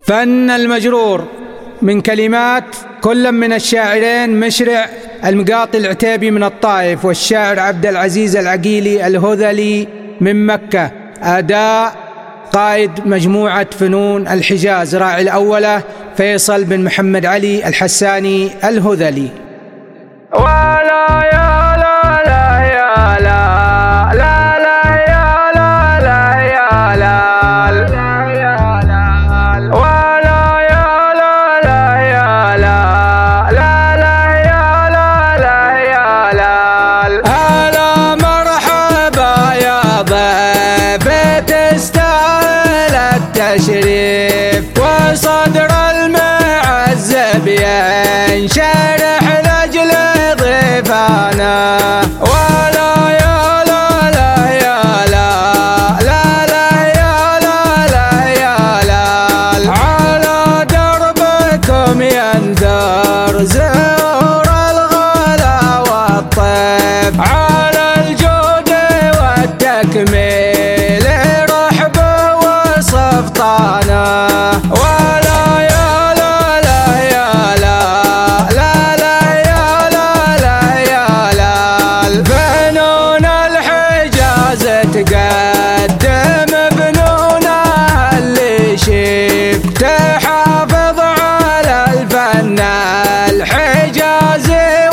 فن المجرور من كلمات كل من الشاعرين مشرع المقاطي العتيبي من الطائف والشاعر عبد العزيز العقيلي الهذلي من مكة. أداء قائد مجموعة فنون الحجاز راعي الأولى فيصل بن محمد علي الحساني الهذلي. ولا يا لا لا يا لا لا لا يا لا لا يا لا ولا يا لا لا يا لا لا لا يا لا لا يا لا. هلا مرحبا يا ضيف تستاهل التشريف وصدر المعزب ينشرح لأجل ضيفانا. ولا يا لا لا يا لا لا لا يا لا لا يا لا على دربكم ينثر زهور الغلا والطيف على الجود والتكميل رحب وصفطانا. ولا يا لا لا يا لا لا لا يا لا لا يا لا فنون الحجاز تقدم فنونها اللي شيف تحافظ على الفن الحجازي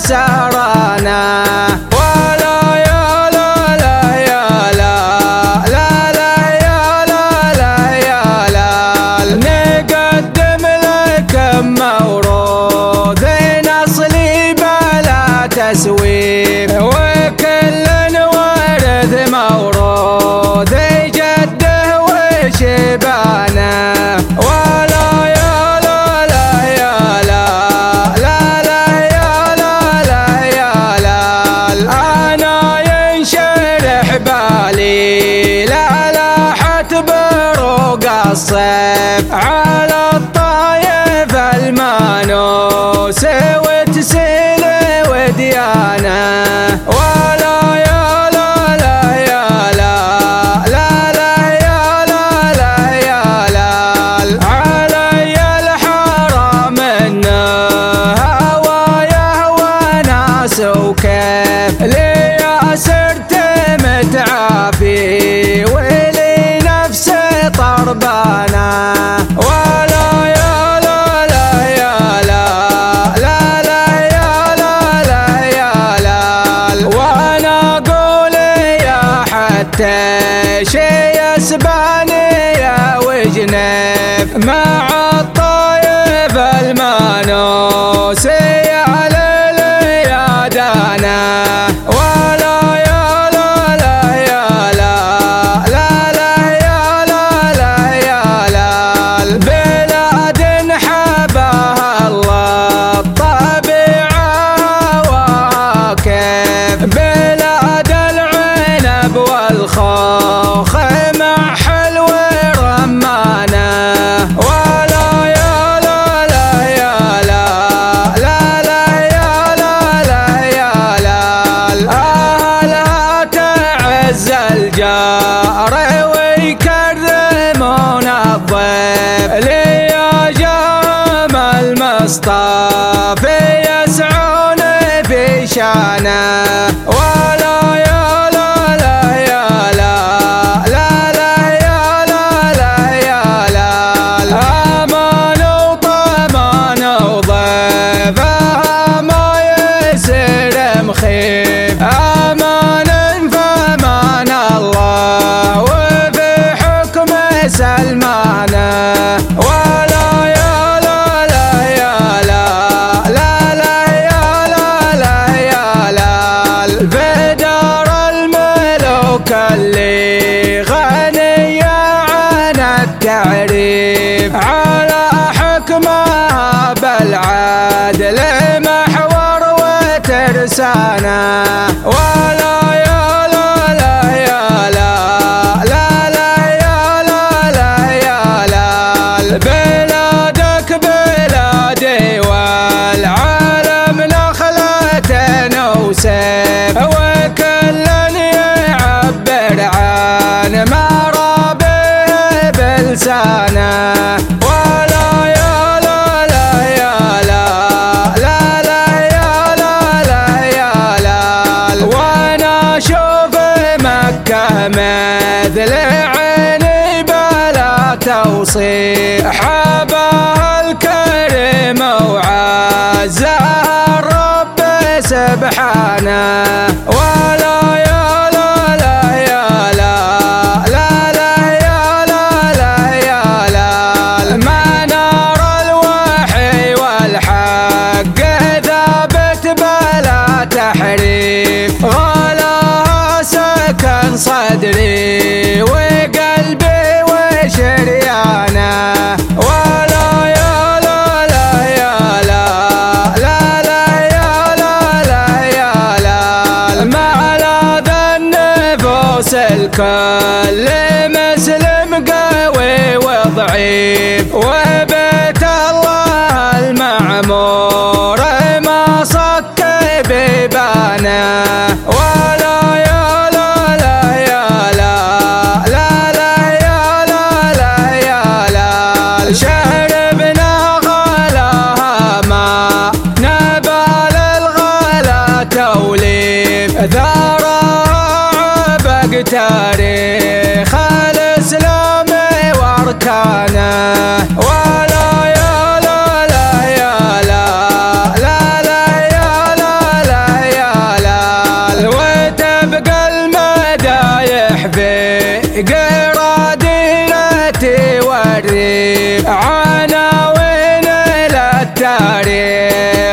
وسرانا. ولا يا لا لا يا لا لا لا يا لا لا يا لا نقدم لكم موروث أصلي بلا تسويف وكل ورث موروث جده وشبانه. ولا يا لا لا يا لا لا لا يا لا لا يا لا أنا ينشرح بالي لا لاحت بروق الصيف على الطايف المانوس وتسيل وديانه. ولا يا لا لا يا لا لا لا يا لا لا يا لا علي الحرام انه هوايه وناس وكيف لي صرت متعافي ولي نفسي طربانه. ولا يا لا لا يا لا لا لا يا لا لا يا لا وانا اقول يا حتى شي يسباني يا وجنيف مع الطايف المانوس على اليادانه. ولا يا لا لا يا لا لا لا يا لا لا يا لا بلاد حباها الله طبيعها وكيف بلاد العنب والخوخ مع حلو رمانه. ولا يا لا لا يا لا لا لا يا لا لا يا لا أهلها تعز الجار ويكرمون الضيف ليا جام المصطفى يسعون في شانه. ولا يا لا لا يا لا لا لا يا لا لا يا لا أمان وطمان وضيفها ما يصير مخيف أمان فمان الله وفي حكمه سلمانه. ولا يا لا لا يا لا لا لا يا لا لا يا لا في دار الملوك اللي غنية عن التعريف على حكمها بالعدل محور وترسانه. ولا يا لا لا يا لا لا لا يا لا لا يا لا بلادك بلادي والعالم نخلة وسيف وكل يعبر عن ما رابه بلسانه. توصيف حبها الكريم وعزها الرب سبحانه. ولا يا لا لا يا لا لا لا يا لا لا يا لا منار الوحي والحق ثابت بلا تحريف غلاها سكن صدري وقلبي وشريانه. ولا يا لا لا يا لا لا لا يا لا لا يا لا ملاذ النفوس الكل مسلم قوي وضعيف وبيت الله المعمور ما صك بيبانه. ولا يا لا لا يا لا لا لا يا لا لا يا لا شربنا غلاها ما نبال الغلا توليف ذرها عبق تاريخ الإسلام واركانه. ولا يا لا لا يا لا لا لا يا لا لا يا لا وتبقى المدايح في قرادينتي والريف عناوين للتاريخ